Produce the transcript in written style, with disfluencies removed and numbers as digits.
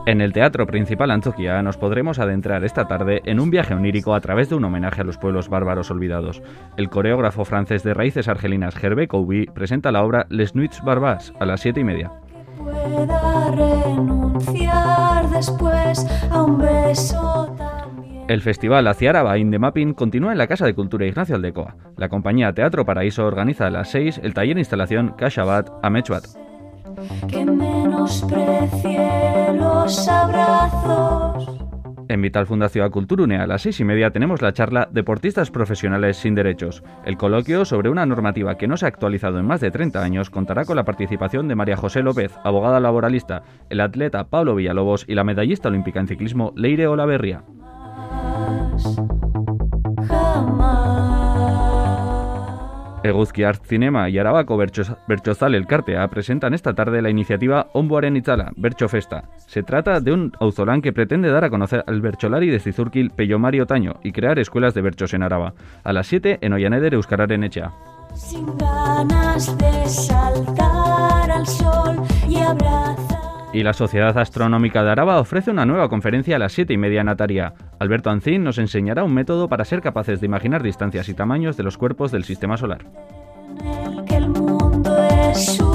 En el Teatro Principal Antzokia nos podremos adentrar esta tarde en un viaje onírico a través de un homenaje a los pueblos bárbaros olvidados. El coreógrafo francés de raíces argelinas Hervé Couby presenta la obra Les Nuits Barbares a las 7:30. El festival Aciaraba in the Mapping continúa en la Casa de Cultura Ignacio Aldecoa. La compañía Teatro Paraíso organiza a las 6 el taller de instalación Kashabat Amechbat. Que menosprecie los abrazos. En Vital Fundación Culturune a las 6:30 tenemos la charla Deportistas Profesionales sin Derechos. El coloquio sobre una normativa que no se ha actualizado en más de 30 años contará con la participación de María José López, abogada laboralista, el atleta Pablo Villalobos y la medallista olímpica en ciclismo Leire Olaverria. Eguzki Art Cinema y Arabako Bertsozale Elkartea presentan esta tarde la iniciativa Onboaren Itzala, Bertso Festa. Se trata de un auzolán que pretende dar a conocer al bertsolari de Zizurkil Peio Mari Otaño y crear escuelas de bertsos en Araba. A las 7 en Oianeder Euskararen Etxea. Sin ganas de saltar al sol y abrazar. Y la Sociedad Astronómica de Araba ofrece una nueva conferencia a las 7:30 en Ataria. Alberto Ancín nos enseñará un método para ser capaces de imaginar distancias y tamaños de los cuerpos del sistema solar. El mundo es